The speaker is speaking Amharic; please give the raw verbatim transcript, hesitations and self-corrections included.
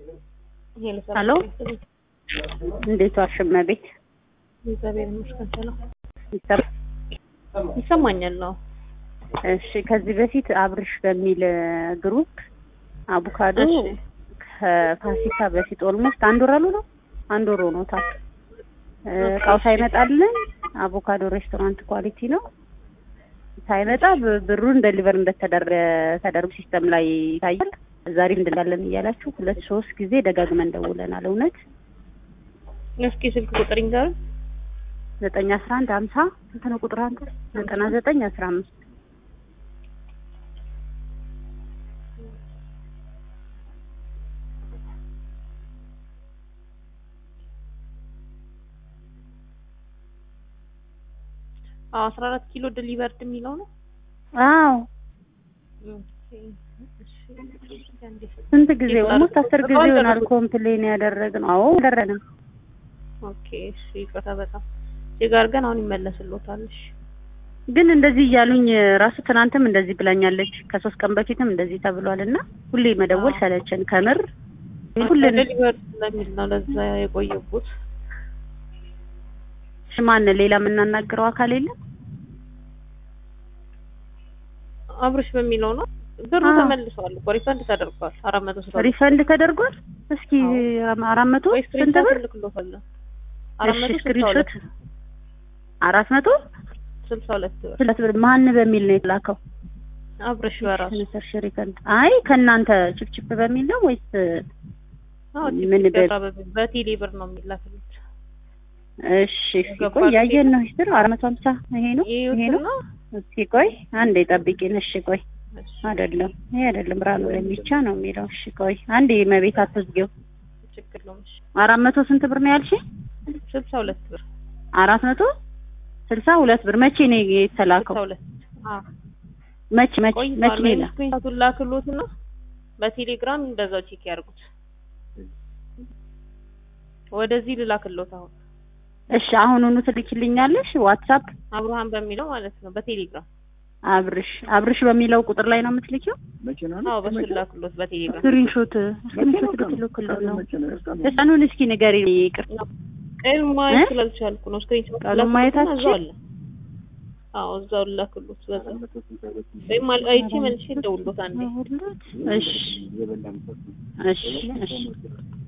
ሄሎ እንዴት ዋልሽ እመቤት? እግዚአብሔር ይመስገን ሰላም ይሰማ ይሰማኛል ነው። እሺ ከዚህ በፊት አብርሽ በሚል ግሩፕ አቮካዶ ከፋሲካ በፊት ኦልሞስት አንድ ወር አሉ ነው አንድ ወር ሆኖታል። እቃው ሳይመጣልን አቮካዶ ሬስቶራንት ኳሊቲ ነው ሳይመጣ ብሩን ዴሊቨር እንደተደረገ ተደርጎ ሲስተም ላይ ይታያል። ዛሬ እንደላለን እያላችሁ ሁለት ሶስት ጊዜ ደጋግመን ደውለናል። እውነት እስኪ ስልክ ቁጥር ይንገር። ዘጠኝ አስራ አንድ ሃምሳ ስንት ነው ቁጥር አንተ? ዘጠና ዘጠኝ አስራ አምስት አስራ አራት ኪሎ ዴሊቨርድ የሚለው ነው። አዎ ስንት ጊዜ ኦልሞስት አስር ጊዜ ይሆናል ኮምፕሌን ያደረግነው። አዎ ደረነ። ኦኬ እሺ ይቅርታ በጣም ሲጋር ግን አሁን ይመለስልዎታል። እሺ ግን እንደዚህ እያሉኝ ራሱ ትናንትም እንደዚህ ብላኛለች ከሶስት ቀን በፊትም እንደዚህ ተብሏልና ሁሌ መደወል ሰለቸን ከምር። ሁሌ ዴሊቨርድ ለሚል ነው ለዛ የቆየሁት። ማን ሌላ የምናናግረው አካል የለም? አብርሽ በሚለው ነው። ብሩ ተመልሷል እኮ ሪፈንድ ተደርጓል። አራት መቶ ስልሳ ሪፈንድ ተደርጓል። እስኪ አራት መቶ ስንት ብር ልክሎታል? አራት መቶ ስክሪንሾት አራት መቶ ስልሳ ሁለት ብር ስልሳ ብር ማን በሚል ነው የተላከው? አብርሽ በራሱ ሰርሽ ሪፈንድ አይ ከናንተ ጭፍጭፍ በሚል ነው ወይስ ምን በቴሌ ብር ነው የሚላክሉት? እሺ ቆይ ያየን ነው ሂስትሪ አራት መቶ ሃምሳ ይሄ ነው ይሄ ነው። እስኪ ቆይ አንዴ ጠብቂኝ። እሺ ቆይ አይደለም ይሄ አይደለም ብራኑ ለሚቻ ነው የሚለው። እሺ ቆይ አንዴ መቤት አትዝጊው። ችግር ነው። እሺ አራት መቶ ስንት ብር ነው ያልሽ? ስልሳ ሁለት ብር አራት መቶ ስልሳ ሁለት ብር መቼ ነው የተላከው? ስልሳ ሁለት አዎ መቼ መቼ መቼ ነው ስክሪንሾቱን ላክሎትና በቴሌግራም እንደዛው ቼክ ያርጉት። ወደዚህ ልላክሎት አሁን። እሺ አሁኑኑ ትልኪልኛለሽ? ዋትስአፕ አብርሃም በሚለው ማለት ነው በቴሌግራም አብርሽ አብርሽ በሚለው ቁጥር ላይ ነው የምትልኪው? አዎ በሱ ላክሎት በቴሌግራም ስክሪንሾት ስክሪንሾት ልትልኩልኝ ነው። እሱን እስኪ ንገሪኝ። ይቅርታ ቀን ማየት ስላልቻልኩ ነው። ስክሪንሾት ለማየታችሁ አዎ እዛው ላክሎት በዛ ወይ ማለት አይቼ መልሼ ደውሎት አንዴ። እሺ እሺ እሺ